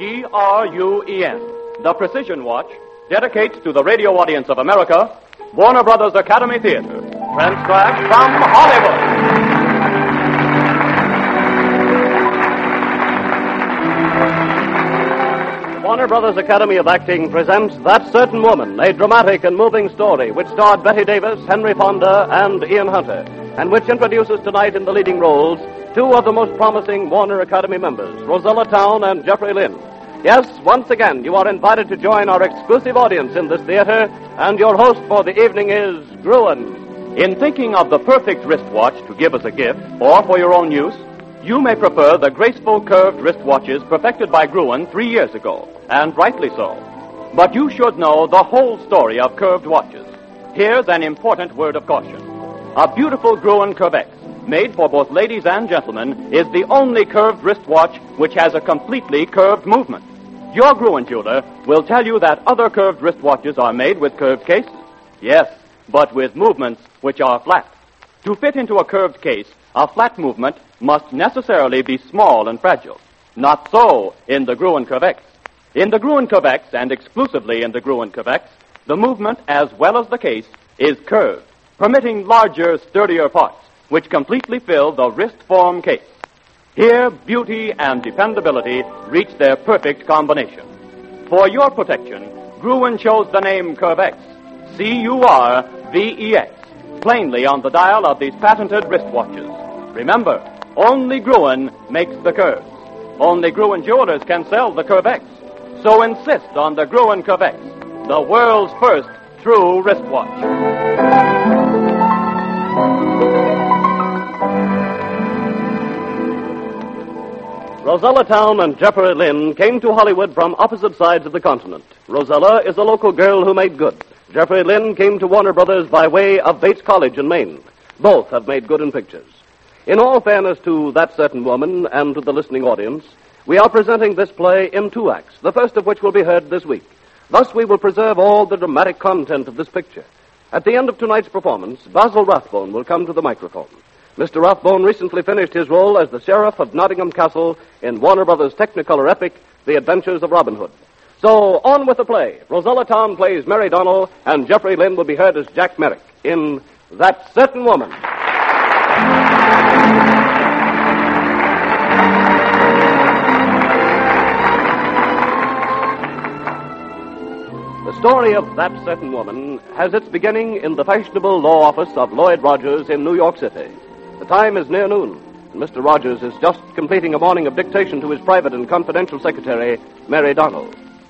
The Precision Watch dedicates to the radio audience of America Warner Brothers Academy Theater, transcribed from Hollywood. Warner Brothers Academy of Acting presents That Certain Woman, a dramatic and moving story which starred Bette Davis, Henry Fonda, and Ian Hunter, and which introduces tonight in the leading roles two of the most promising Warner Academy members, Rosella Towne and Jeffrey Lynn. Yes, once again, you are invited to join our exclusive audience in this theater, and your host for the evening is Gruen. In thinking of the perfect wristwatch to give as a gift, or for your own use, you may prefer the graceful curved wristwatches perfected by Gruen 3 years ago, and rightly so. But you should know the whole story of curved watches. Here's an important word of caution. A beautiful Gruen Curvex, made for both ladies and gentlemen, is the only curved wristwatch which has a completely curved movement. Your Gruen jeweler will tell you that other curved wristwatches are made with curved cases. Yes, but with movements which are flat. To fit into a curved case, a flat movement must necessarily be small and fragile. Not so in the Gruen Curvex. In the Gruen Curvex, and exclusively in the Gruen Curvex, the movement as well as the case is curved, permitting larger, sturdier parts, which completely fill the wrist-form case. Here, beauty and dependability reach their perfect combination. For your protection, Gruen chose the name Curvex, Curvex, plainly on the dial of these patented wristwatches. Remember, only Gruen makes the curves. Only Gruen jewelers can sell the Curvex. So insist on the Gruen Curvex, the world's first true wristwatch. Rosella Towne and Jeffrey Lynn came to Hollywood from opposite sides of the continent. Rosella is a local girl who made good. Jeffrey Lynn came to Warner Brothers by way of Bates College in Maine. Both have made good in pictures. In all fairness to That Certain Woman and to the listening audience, we are presenting this play in 2 acts, the first of which will be heard this week. Thus, we will preserve all the dramatic content of this picture. At the end of tonight's performance, Basil Rathbone will come to the microphone. Mr. Rathbone recently finished his role as the Sheriff of Nottingham Castle in Warner Brothers' Technicolor epic, The Adventures of Robin Hood. So, on with the play. Rosella Towne plays Mary Donnell, and Jeffrey Lynn will be heard as Jack Merrick in That Certain Woman. The story of That Certain Woman has its beginning in the fashionable law office of Lloyd Rogers in New York City. The time is near noon, and Mr. Rogers is just completing a morning of dictation to his private and confidential secretary, Mary Donnell.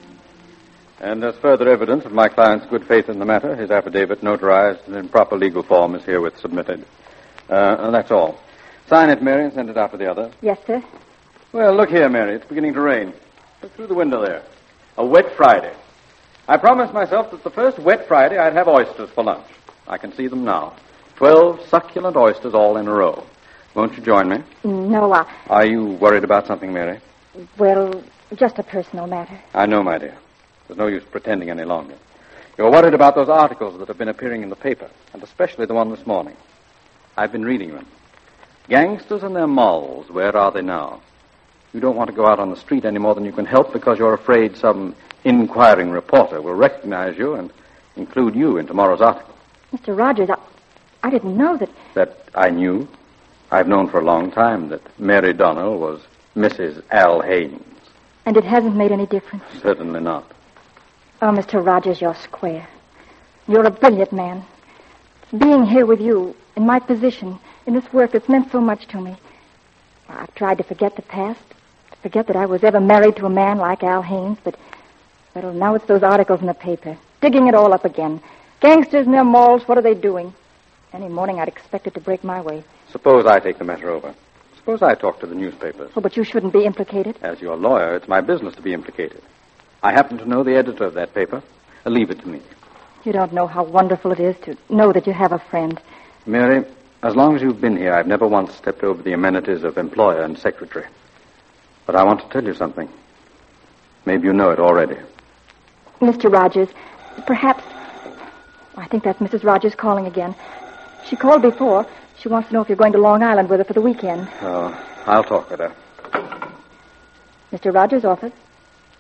And as further evidence of my client's good faith in the matter, his affidavit, notarized and in proper legal form, is herewith submitted. And that's all. Sign it, Mary, and send it out to the others. Yes, sir. Well, look here, Mary. It's beginning to rain. Look through the window there. A wet Friday. I promised myself that the first wet Friday I'd have oysters for lunch. I can see them now. 12 succulent oysters all in a row. Won't you join me? No, Are you worried about something, Mary? Well, just a personal matter. I know, my dear. There's no use pretending any longer. You're worried about those articles that have been appearing in the paper, and especially the one this morning. I've been reading them. Gangsters and their molls, where are they now? You don't want to go out on the street any more than you can help because you're afraid some inquiring reporter will recognize you and include you in tomorrow's article. Mr. Rogers, I didn't know that... That I knew? I've known for a long time that Mary Donnell was Mrs. Al Haynes. And it hasn't made any difference? Certainly not. Oh, Mr. Rogers, you're square. You're a brilliant man. Being here with you, in my position, in this work that's meant so much to me. I've tried to forget the past, to forget that I was ever married to a man like Al Haynes, but... Well, now it's those articles in the paper, digging it all up again. Gangsters and their malls, what are they doing? Any morning I'd expect it to break my way. Suppose I take the matter over. Suppose I talk to the newspapers. Oh, but you shouldn't be implicated. As your lawyer, it's my business to be implicated. I happen to know the editor of that paper. Leave it to me. You don't know how wonderful it is to know that you have a friend. Mary, as long as you've been here, I've never once stepped over the amenities of employer and secretary. But I want to tell you something. Maybe you know it already. Mr. Rogers, perhaps... I think that's Mrs. Rogers calling again. She called before. She wants to know if you're going to Long Island with her for the weekend. Oh, I'll talk with her. Mr. Rogers' office.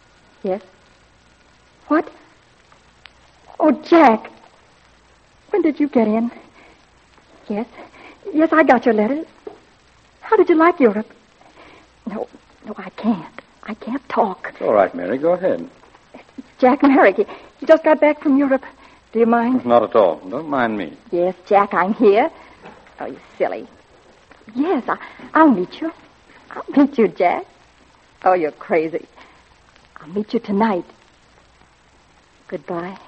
Yes? What? Oh, Jack. When did you get in? Yes. Yes, I got your letters. How did you like Europe? No, I can't. I can't talk. It's all right, Mary. Go ahead. Jack Merrick, he just got back from Europe. Do you mind? Not at all. Don't mind me. Yes, Jack, I'm here. Oh, you silly. Yes, I'll meet you. I'll meet you, Jack. Oh, you're crazy. I'll meet you tonight. Goodbye.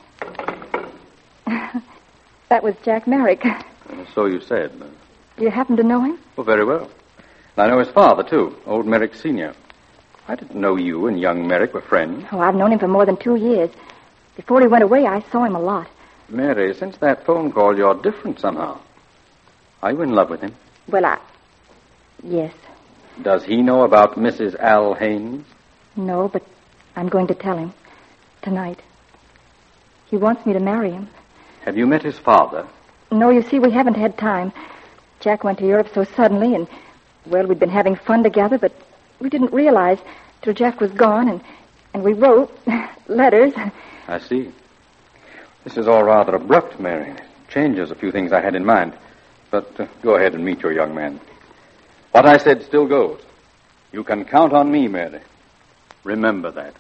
That was Jack Merrick. So you said. Do you happen to know him? Oh, very well. And I know his father, too, old Merrick Sr. I didn't know you and young Merrick were friends. Oh, I've known him for more than 2 years. Before he went away, I saw him a lot. Mary, since that phone call, you're different somehow. Are you in love with him? Well, yes. Does he know about Mrs. Al Haynes? No, but I'm going to tell him. Tonight. He wants me to marry him. Have you met his father? No, you see, we haven't had time. Jack went to Europe so suddenly, and, well, we'd been having fun together, but we didn't realize till Jack was gone, and we wrote letters. I see. This is all rather abrupt, Mary. It changes a few things I had in mind. But go ahead and meet your young man. What I said still goes. You can count on me, Mary. Remember that.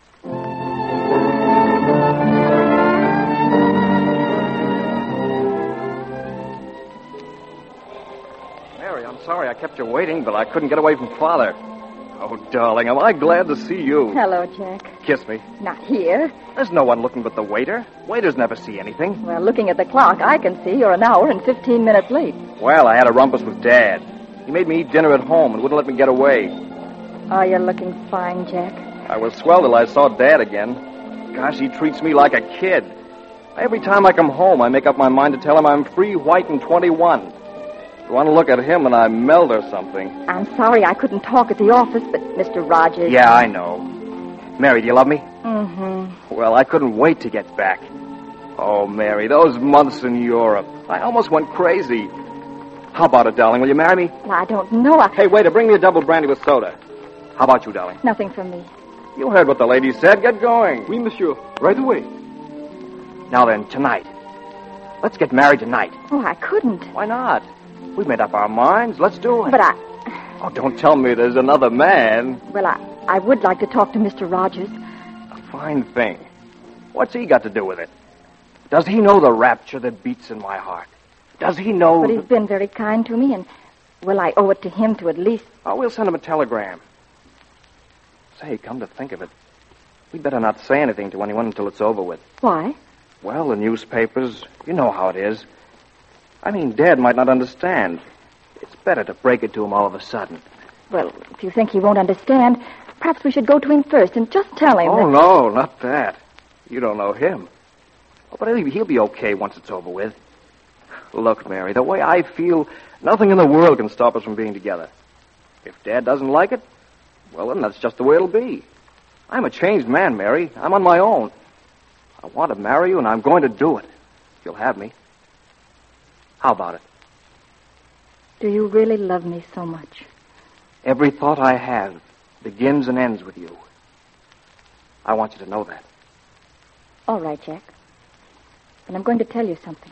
Mary, I'm sorry I kept you waiting, but I couldn't get away from Father. Oh, darling, am I glad to see you. Hello, Jack. Kiss me. Not here. There's no one looking but the waiter. Waiters never see anything. Well, looking at the clock, I can see you're an hour and 15 minutes late. Well, I had a rumpus with Dad. He made me eat dinner at home and wouldn't let me get away. Oh, you're looking fine, Jack. I was swell till I saw Dad again. Gosh, he treats me like a kid. Every time I come home, I make up my mind to tell him I'm free, white, and 21. I want to look at him and I melt or something. I'm sorry I couldn't talk at the office, but Mr. Rogers... Yeah, I know. Mary, do you love me? Mm-hmm. Well, I couldn't wait to get back. Oh, Mary, those months in Europe. I almost went crazy. How about it, darling? Will you marry me? Well, I don't know. Hey, waiter, bring me a double brandy with soda. How about you, darling? Nothing from me. You heard what the lady said. Get going. Oui, monsieur. Right away. Now then, tonight. Let's get married tonight. Oh, I couldn't. Why not? We've made up our minds. Let's do it. But Oh, don't tell me there's another man. Well, I would like to talk to Mr. Rogers. A fine thing. What's he got to do with it? Does he know the rapture that beats in my heart? Does he know... But he's been very kind to me, and, well, I owe it to him to at least... Oh, we'll send him a telegram. Say, come to think of it, we'd better not say anything to anyone until it's over with. Why? Well, the newspapers, you know how it is. I mean, Dad might not understand. It's better to break it to him all of a sudden. Well, if you think he won't understand, perhaps we should go to him first and just tell him Oh, no, not that. You don't know him. Oh, but he'll be okay once it's over with. Look, Mary, the way I feel, nothing in the world can stop us from being together. If Dad doesn't like it, well, then that's just the way it'll be. I'm a changed man, Mary. I'm on my own. I want to marry you, and I'm going to do it. If you'll have me. How about it? Do you really love me so much? Every thought I have begins and ends with you. I want you to know that. All right, Jack. And I'm going to tell you something.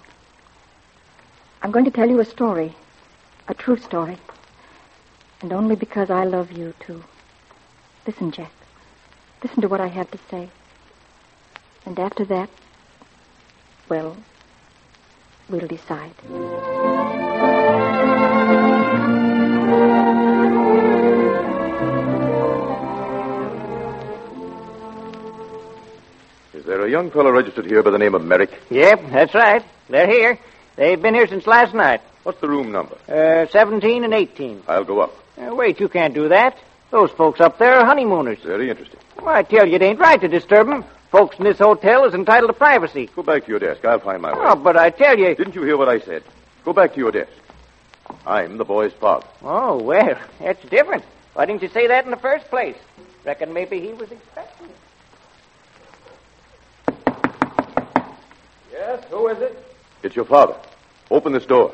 I'm going to tell you a story. A true story. And only because I love you, too. Listen, Jack. Listen to what I have to say. And after that, well, we'll decide. Is there a young fellow registered here by the name of Merrick? Yep, that's right. They're here. They've been here since last night. What's the room number? 17 and 18. I'll go up. Wait, you can't do that. Those folks up there are honeymooners. Very interesting. Well, I tell you, it ain't right to disturb them. Folks in this hotel is entitled to privacy. Go back to your desk. I'll find my way. Oh, but I tell you... Didn't you hear what I said? Go back to your desk. I'm the boy's father. Oh, well, that's different. Why didn't you say that in the first place? Reckon maybe he was expecting it. Yes, who is it? It's your father. Open this door.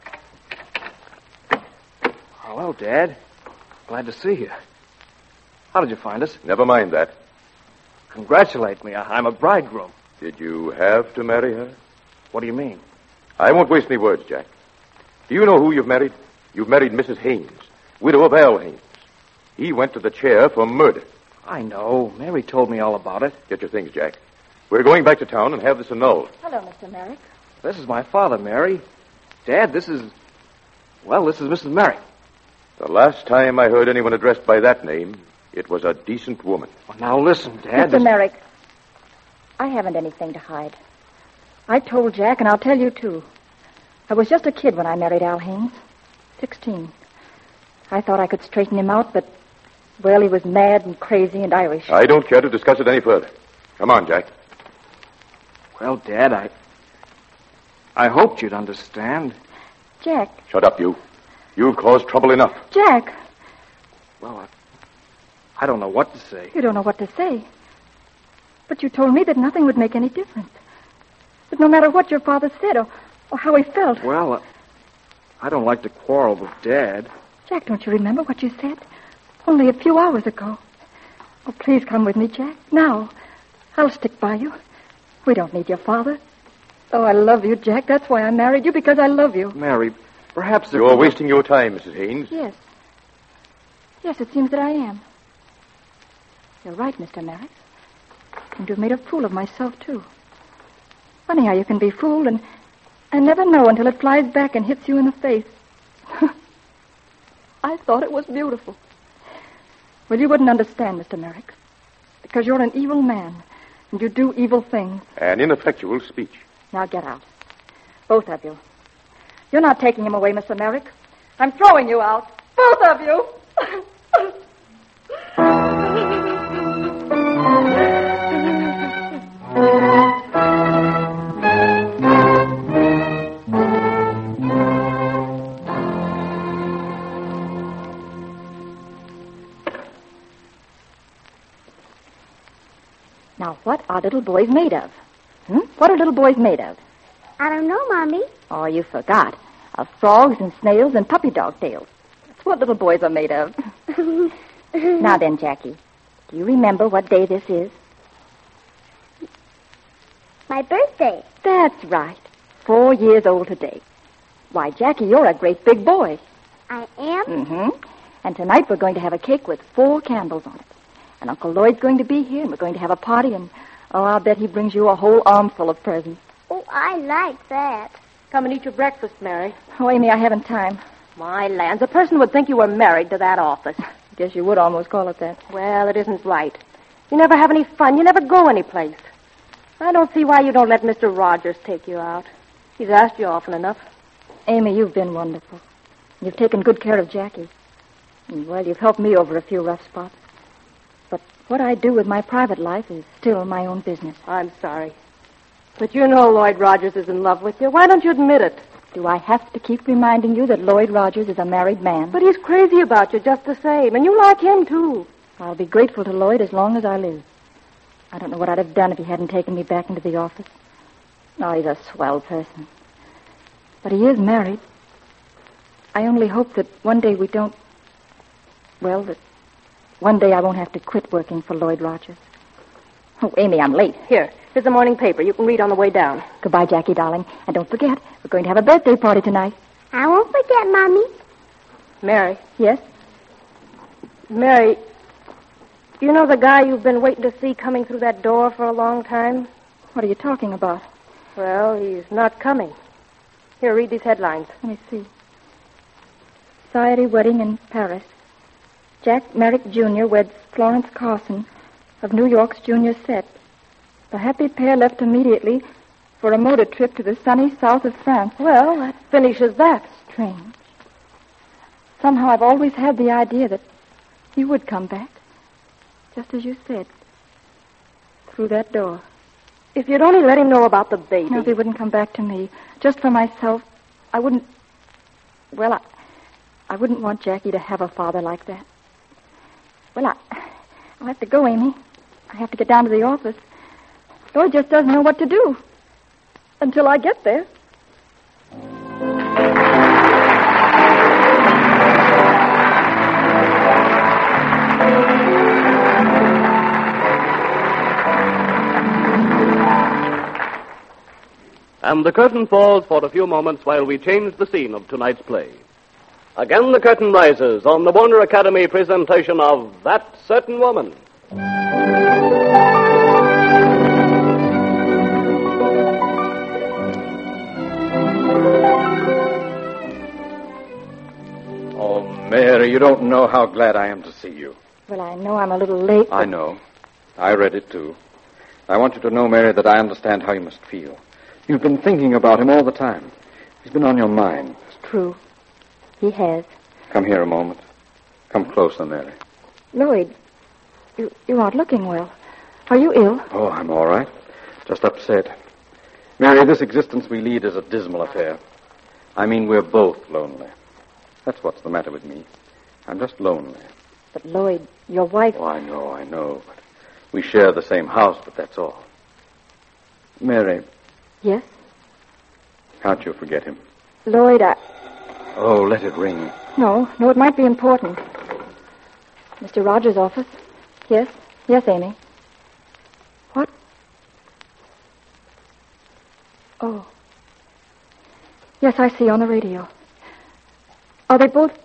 Hello, Dad. Glad to see you. How did you find us? Never mind that. Congratulate me. I'm a bridegroom. Did you have to marry her? What do you mean? I won't waste any words, Jack. Do you know who you've married? You've married Mrs. Haynes, widow of Al Haynes. He went to the chair for murder. I know. Mary told me all about it. Get your things, Jack. We're going back to town and have this annulled. Hello, Mr. Merrick. This is my father, Mary. Dad, this is Mrs. Merrick. The last time I heard anyone addressed by that name, it was a decent woman. Well, now listen, Dad. Mr. Merrick, I haven't anything to hide. I told Jack, and I'll tell you, too. I was just a kid when I married Al Haynes. 16. I thought I could straighten him out, but, well, he was mad and crazy and Irish. I don't care to discuss it any further. Come on, Jack. Well, Dad, I hoped you'd understand. Jack. Shut up, you. You've caused trouble enough. Jack. Well, I don't know what to say. You don't know what to say. But you told me that nothing would make any difference. That no matter what your father said or how he felt. Well, I don't like to quarrel with Dad. Jack, don't you remember what you said? Only a few hours ago. Oh, please come with me, Jack. Now. I'll stick by you. We don't need your father. Oh, I love you, Jack. That's why I married you, because I love you. Mary, perhaps... You're wasting your time, Mrs. Haynes. Yes. Yes, it seems that I am. You're right, Mr. Merrick. And you've made a fool of myself, too. Funny how you can be fooled and never know until it flies back and hits you in the face. I thought it was beautiful. Well, you wouldn't understand, Mr. Merrick. Because you're an evil man, and you do evil things. An ineffectual speech. Now get out. Both of you. You're not taking him away, Mr. Merrick. I'm throwing you out. Both of you. Now, what are little boys made of? What are little boys made of? I don't know, Mommy. Oh, you forgot. Of frogs and snails and puppy dog tails. That's what little boys are made of. Now then, Jackie, do you remember what day this is? My birthday. That's right. 4 years old today. Why, Jackie, you're a great big boy. I am? Mm-hmm. And tonight we're going to have a cake with 4 candles on it. And Uncle Lloyd's going to be here, and we're going to have a party, and, I'll bet he brings you a whole armful of presents. Oh, I like that. Come and eat your breakfast, Mary. Oh, Amy, I haven't time. My lands, a person would think you were married to that office. Guess you would almost call it that. Well, it isn't right. You never have any fun. You never go anyplace. I don't see why you don't let Mr. Rogers take you out. He's asked you often enough. Amy, you've been wonderful. You've taken good care of Jackie. And, well, you've helped me over a few rough spots. But what I do with my private life is still my own business. I'm sorry. But you know Lloyd Rogers is in love with you. Why don't you admit it? Do I have to keep reminding you that Lloyd Rogers is a married man? But he's crazy about you just the same, and you like him, too. I'll be grateful to Lloyd as long as I live. I don't know what I'd have done if he hadn't taken me back into the office. Oh, he's a swell person. But he is married. I only hope that one day we don't... Well, that one day I won't have to quit working for Lloyd Rogers. Oh, Amy, I'm late. Here's the morning paper. You can read on the way down. Goodbye, Jackie, darling. And don't forget, we're going to have a birthday party tonight. I won't forget, Mommy. Mary. Yes? Mary, you know the guy you've been waiting to see coming through that door for a long time? What are you talking about? Well, he's not coming. Here, read these headlines. Let me see. Society wedding in Paris. Jack Merrick, Jr. weds Florence Carson of New York's junior set. The happy pair left immediately for a motor trip to the sunny south of France. Well, that finishes that. Strange. Somehow I've always had the idea that he would come back. Just as you said. Through that door. If you'd only let him know about the baby. No, if he wouldn't come back to me. Just for myself, I wouldn't... Well, I wouldn't want Jackie to have a father like that. Well, I'll have to go, Amy. I have to get down to the office. Lloyd just doesn't know what to do. Until I get there. And the curtain falls for a few moments while we change the scene of tonight's play. Again the curtain rises on the Warner Academy presentation of That Certain Woman. Oh, Mary, you don't know how glad I am to see you. Well, I know I'm a little late. I know. I read it, too. I want you to know, Mary, that I understand how you must feel. You've been thinking about him all the time. He's been on your mind. It's true. He has. Come here a moment. Come closer, Mary. Lloyd, you aren't looking well. Are you ill? Oh, I'm all right. Just upset. Mary, this existence we lead is a dismal affair. I mean, we're both lonely. That's what's the matter with me. I'm just lonely. But, Lloyd, your wife... Oh, I know. But we share the same house, but that's all. Mary. Yes? Can't you forget him? Lloyd, Oh, let it ring. No, it might be important. Mr. Rogers' office? Yes, Amy. What? Oh. Yes, I see on the radio. Are they both...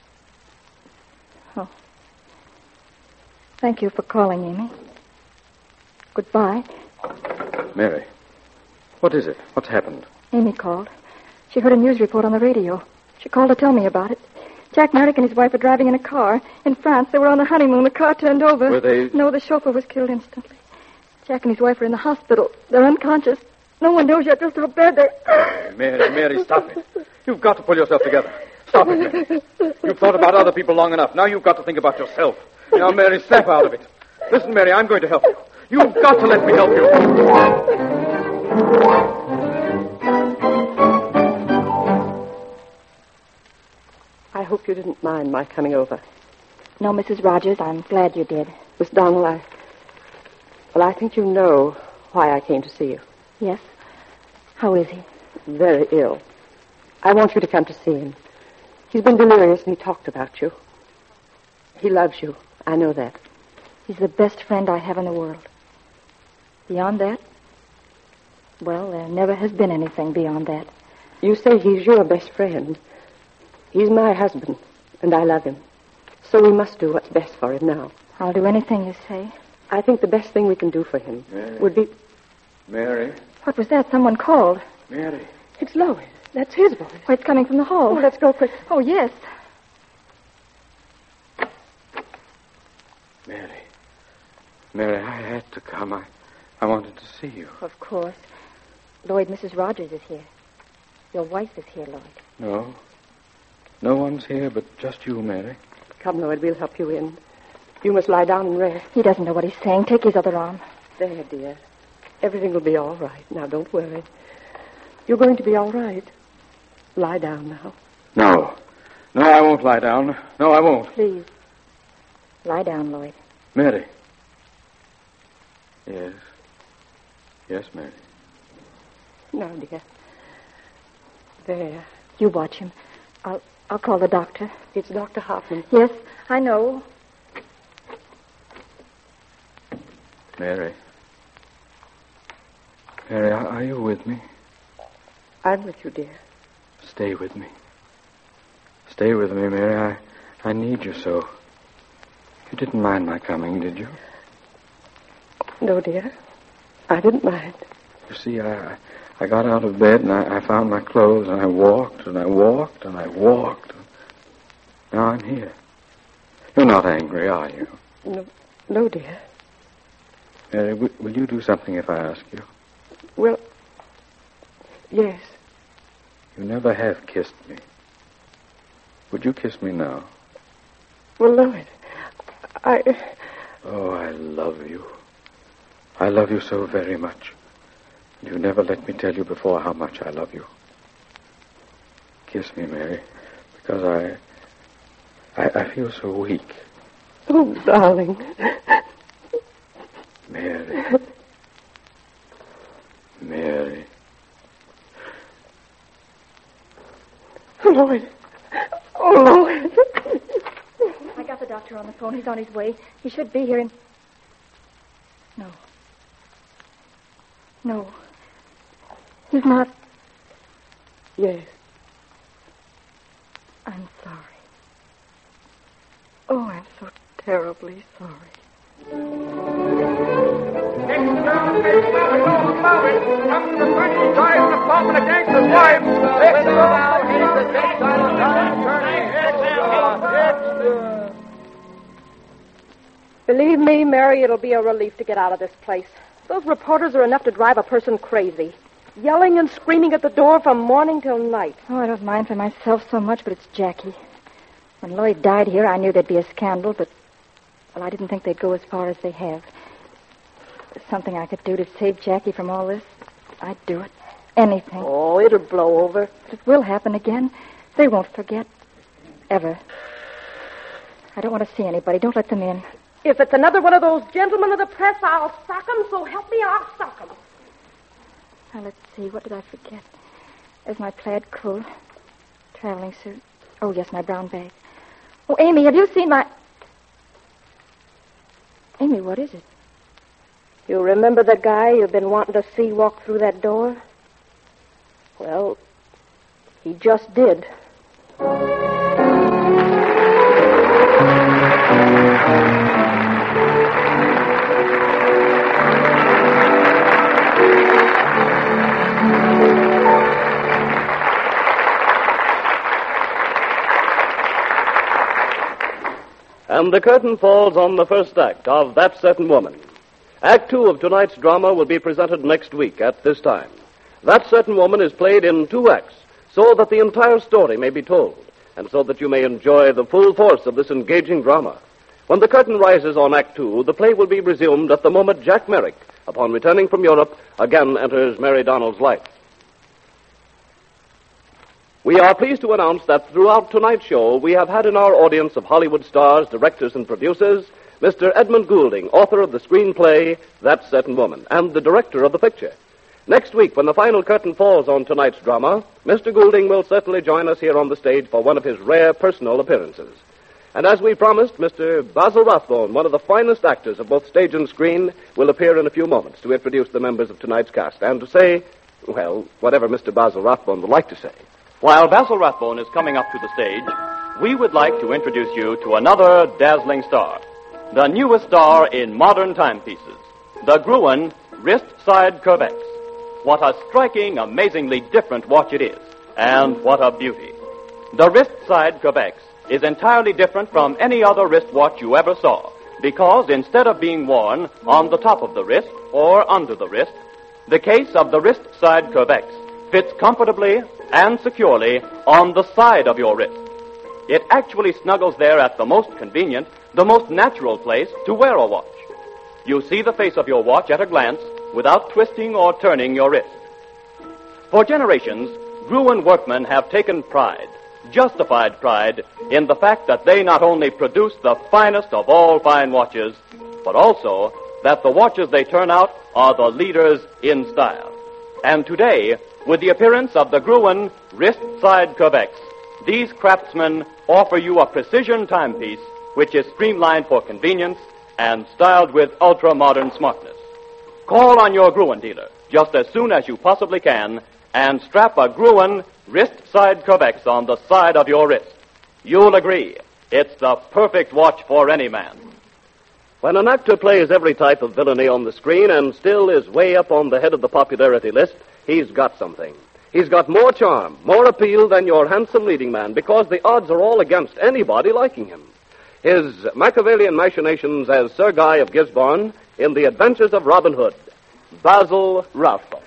Oh. Thank you for calling, Amy. Goodbye. Mary, what is it? What's happened? Amy called. She heard a news report on the radio. She called to tell me about it. Jack Merrick and his wife were driving in a car. In France, they were on the honeymoon. The car turned over. Were they... No, the chauffeur was killed instantly. Jack and his wife are in the hospital. They're unconscious. No one knows yet just how bad they're... Mary, stop it. You've got to pull yourself together. Stop it, Mary. You've thought about other people long enough. Now you've got to think about yourself. Now, Mary, snap out of it. Listen, Mary, I'm going to help you. You've got to let me help you. I hope you didn't mind my coming over. No, Mrs. Rogers, I'm glad you did. Miss Donnell, I think you know why I came to see you. Yes? How is he? Very ill. I want you to come to see him. He's been delirious and he talked about you. He loves you. I know that. He's the best friend I have in the world. Beyond that? Well, there never has been anything beyond that. You say he's your best friend. He's my husband, and I love him. So we must do what's best for him now. I'll do anything you say. I think the best thing we can do for him would be... Mary? What was that? Someone called. Mary? It's Lois. That's his voice. Oh, it's coming from the hall. Oh, let's go quick. Oh, yes. Mary, I had to come. I wanted to see you. Of course. Lloyd, Mrs. Rogers is here. Your wife is here, Lloyd. No. No one's here but just you, Mary. Come, Lloyd, we'll help you in. You must lie down and rest. He doesn't know what he's saying. Take his other arm. There, dear. Everything will be all right. Now, don't worry. You're going to be all right. Lie down now. No. No, I won't lie down. No, I won't. Please. Lie down, Lloyd. Mary. Yes. Yes, Mary. No, dear. There. You watch him. I'll call the doctor. It's Dr. Hoffman. Yes, I know. Mary. Mary, are you with me? I'm with you, dear. Stay with me. Stay with me, Mary. I need you so. You didn't mind my coming, did you? No, dear. I didn't mind. You see, I got out of bed and I found my clothes and I walked and I walked and I walked. Now I'm here. You're not angry, are you? No, dear. Mary, will you do something if I ask you? Well, yes. You never have kissed me. Would you kiss me now? Well, Lloyd, Oh, I love you. I love you so very much. You never let me tell you before how much I love you. Kiss me, Mary, because I feel so weak. Oh, darling. Mary. Mary. Lloyd. Oh, Lloyd. I got the doctor on the phone. He's on his way. He should be here in... No. He's not. Yes. I'm sorry. Oh, I'm so terribly sorry. Believe me, Mary, it'll be a relief to get out of this place. Those reporters are enough to drive a person crazy. Yelling and screaming at the door from morning till night. Oh, I don't mind for myself so much, but it's Jackie. When Lloyd died here, I knew there'd be a scandal, but, well, I didn't think they'd go as far as they have. If there's something I could do to save Jackie from all this, I'd do it. Anything. Oh, it'll blow over. But it will happen again. They won't forget. Ever. I don't want to see anybody. Don't let them in. If it's another one of those gentlemen of the press, I'll sock 'em, so help me, I'll sock 'em. Now, let's see. What did I forget? There's my plaid coat. Traveling suit. Oh, yes, my brown bag. Oh, Amy, have you seen my... Amy, what is it? You remember the guy you've been wanting to see walk through that door? Well, he just did. And the curtain falls on the first act of That Certain Woman. Act 2 of tonight's drama will be presented next week at this time. That Certain Woman is played in 2 acts so that the entire story may be told and so that you may enjoy the full force of this engaging drama. When the curtain rises on Act 2, the play will be resumed at the moment Jack Merrick, upon returning from Europe, again enters Mary Donnell's life. We are pleased to announce that throughout tonight's show, we have had in our audience of Hollywood stars, directors, and producers, Mr. Edmund Goulding, author of the screenplay That Certain Woman, and the director of the picture. Next week, when the final curtain falls on tonight's drama, Mr. Goulding will certainly join us here on the stage for one of his rare personal appearances. And as we promised, Mr. Basil Rathbone, one of the finest actors of both stage and screen, will appear in a few moments to introduce the members of tonight's cast and to say, well, whatever Mr. Basil Rathbone would like to say. While Basil Rathbone is coming up to the stage, we would like to introduce you to another dazzling star, the newest star in modern timepieces, the Gruen Wrist-Side Curvex. What a striking, amazingly different watch it is, and what a beauty. The Wrist-Side Curvex is entirely different from any other wristwatch you ever saw, because instead of being worn on the top of the wrist or under the wrist, the case of the Wrist-Side Curvex fits comfortably and securely on the side of your wrist. It actually snuggles there at the most convenient, the most natural place to wear a watch. You see the face of your watch at a glance without twisting or turning your wrist. For generations, Gruen workmen have taken pride, justified pride, in the fact that they not only produce the finest of all fine watches, but also that the watches they turn out are the leaders in style. And today, with the appearance of the Gruen Wrist-Side Curvex, these craftsmen offer you a precision timepiece which is streamlined for convenience and styled with ultra-modern smartness. Call on your Gruen dealer just as soon as you possibly can and strap a Gruen Wrist-Side Curvex on the side of your wrist. You'll agree, it's the perfect watch for any man. When an actor plays every type of villainy on the screen and still is way up on the head of the popularity list, he's got something. He's got more charm, more appeal than your handsome leading man, because the odds are all against anybody liking him. His Machiavellian machinations as Sir Guy of Gisborne in The Adventures of Robin Hood, Basil Rathbone.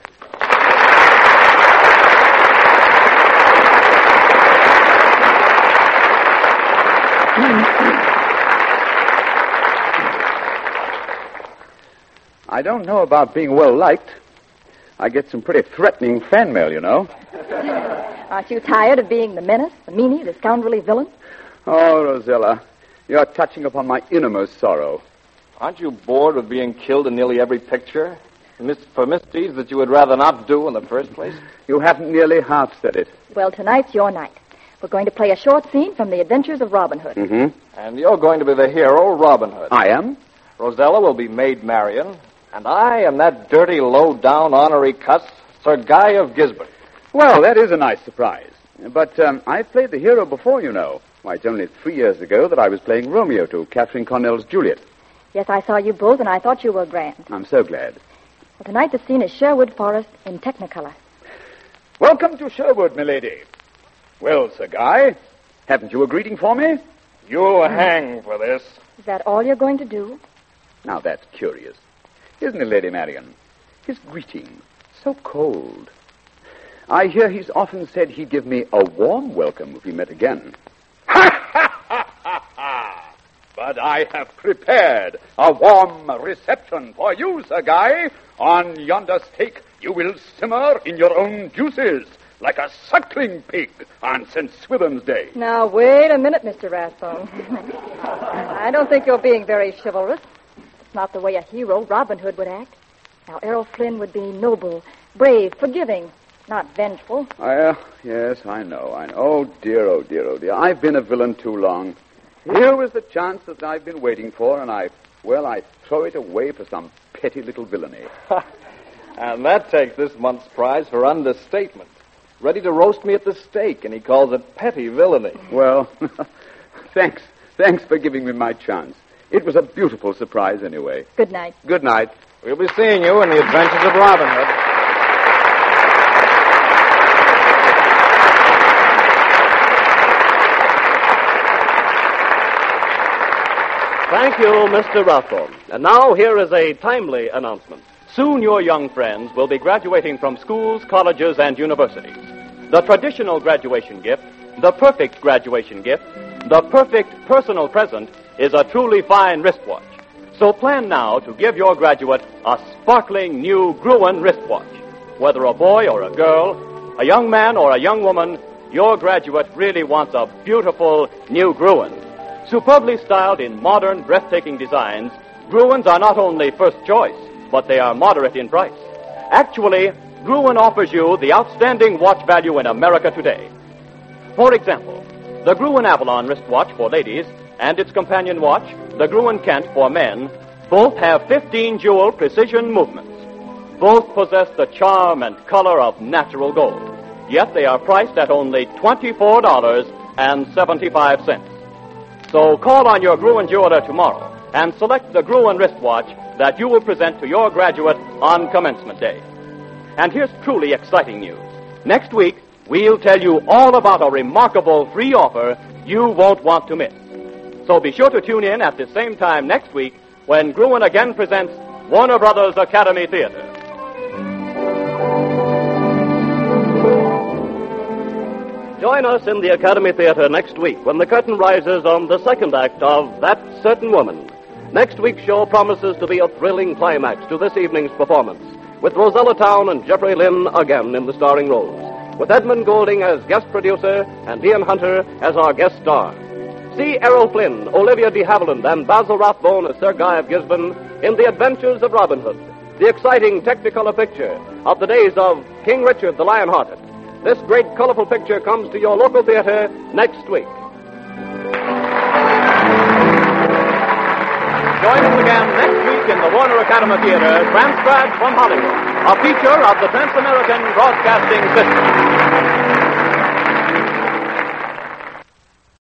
I don't know about being well-liked. I get some pretty threatening fan mail, you know. Aren't you tired of being the menace, the meanie, the scoundrelly villain? Oh, Rosella, you're touching upon my innermost sorrow. Aren't you bored with being killed in nearly every picture? For misdeeds that you would rather not do in the first place? You haven't nearly half said it. Well, tonight's your night. We're going to play a short scene from The Adventures of Robin Hood. Mm-hmm. And you're going to be the hero, Robin Hood. I am? Rosella will be Maid Marian, and I am that dirty, low-down, ornery cuss, Sir Guy of Gisborne. Well, that is a nice surprise. But I've played the hero before, you know. Why, it's only 3 years ago that I was playing Romeo to Catherine Cornell's Juliet. Yes, I saw you both, and I thought you were grand. I'm so glad. Well, tonight the scene is Sherwood Forest in Technicolor. Welcome to Sherwood, milady. Well, Sir Guy, haven't you a greeting for me? You'll hang for this. Is that all you're going to do? Now, that's curious. Isn't it, Lady Marion? His greeting, so cold. I hear he's often said he'd give me a warm welcome if we met again. But I have prepared a warm reception for you, Sir Guy. On yonder stake, you will simmer in your own juices, like a suckling pig on St. Swithin's Day. Now, wait a minute, Mr. Rathbone. I don't think you're being very chivalrous. It's not the way a hero, Robin Hood, would act. Now, Errol Flynn would be noble, brave, forgiving, not vengeful. Yes, I know. Oh, dear, oh, dear, oh, dear. I've been a villain too long. Here was the chance that I've been waiting for, and I throw it away for some petty little villainy. And that takes this month's prize for understatement. Ready to roast me at the stake, and he calls it petty villainy. Well, thanks for giving me my chance. It was a beautiful surprise anyway. Good night. Good night. We'll be seeing you in the Adventures of Robin Hood. Thank you, Mr. Rathbone. And now here is a timely announcement. Soon your young friends will be graduating from schools, colleges, and universities. The traditional graduation gift, the perfect graduation gift, the perfect personal present is a truly fine wristwatch. So plan now to give your graduate a sparkling new Gruen wristwatch. Whether a boy or a girl, a young man or a young woman, your graduate really wants a beautiful new Gruen. Superbly styled in modern, breathtaking designs, Gruens are not only first choice, but they are moderate in price. Actually, Gruen offers you the outstanding watch value in America today. For example, the Gruen Avalon wristwatch for ladies and its companion watch, the Gruen Kent for men, both have 15-jewel precision movements. Both possess the charm and color of natural gold. Yet they are priced at only $24.75. So call on your Gruen jeweler tomorrow and select the Gruen wristwatch that you will present to your graduate on commencement day. And here's truly exciting news. Next week, we'll tell you all about a remarkable free offer you won't want to miss. So be sure to tune in at the same time next week when Gruen again presents Warner Brothers Academy Theater. Join us in the Academy Theater next week when the curtain rises on the second act of That Certain Woman. Next week's show promises to be a thrilling climax to this evening's performance, with Rosella Town and Jeffrey Lynn again in the starring roles, with Edmund Goulding as guest producer and Ian Hunter as our guest star. See Errol Flynn, Olivia de Havilland, and Basil Rathbone as Sir Guy of Gisborne in The Adventures of Robin Hood, the exciting Technicolor picture of the days of King Richard the Lionhearted. This great colorful picture comes to your local theater next week. Join us again next week in the Warner Academy Theater, transcribed from Hollywood, a feature of the Trans-American Broadcasting System.